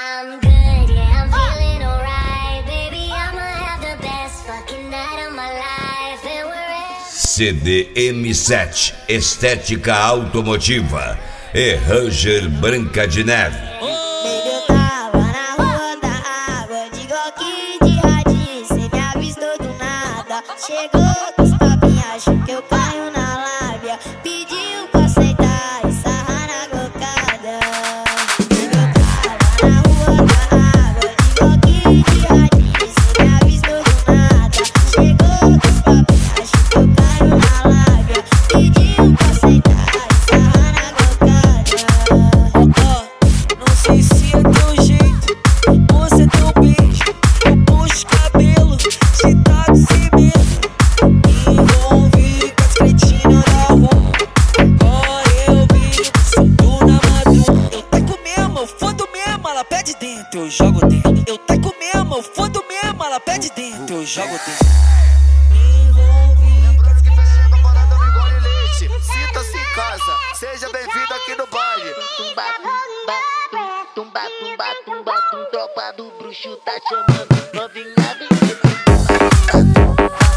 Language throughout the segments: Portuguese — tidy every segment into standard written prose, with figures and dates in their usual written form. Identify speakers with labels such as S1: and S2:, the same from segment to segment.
S1: I'm good, yeah, I'm feeling alright. Baby, I'ma have the best fucking night of my life. And we're at
S2: CD M7 Estética Automotiva e Ranger Branca de Neve.
S3: Baby, eu tava na rua da água, de Glock de radinho, cê me avistou do nada. Chegou com os papinhos, achou que eu caio na lábia. Pediu pra aceitar e sarrar na glocada. Baby, eu tava na rua da água, de Glock de radinho, cê me avistou do nada. Chegou com os papinhos, achou que eu caio na lábia. Pediu pra aceitar e sarrar na glocada.
S4: Não sei se é teu jeito ou se é teu beijo. Eu puxo cabelo, se tá de sem medo. Me envolvi com as cretinas da rua. Agora eu vivo, sinto na madrugada. Eu taco mesmo, eu fodo mesmo, ela pede dentro, eu jogo dentro. Eu taco mesmo, eu fodo mesmo, ela pede dentro, eu jogo dentro. Me envolvi.
S5: Lembrando que perereca parada não engole leite. Sinta-se em casa, seja bem-vindo aqui no baile.
S1: tumba, tumba, tumba, tumba, tumba, tum. Tropa do bruxo tá chamando, novinha vem.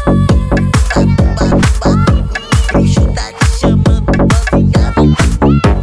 S3: Bruxo tá te chamando, novinha vem.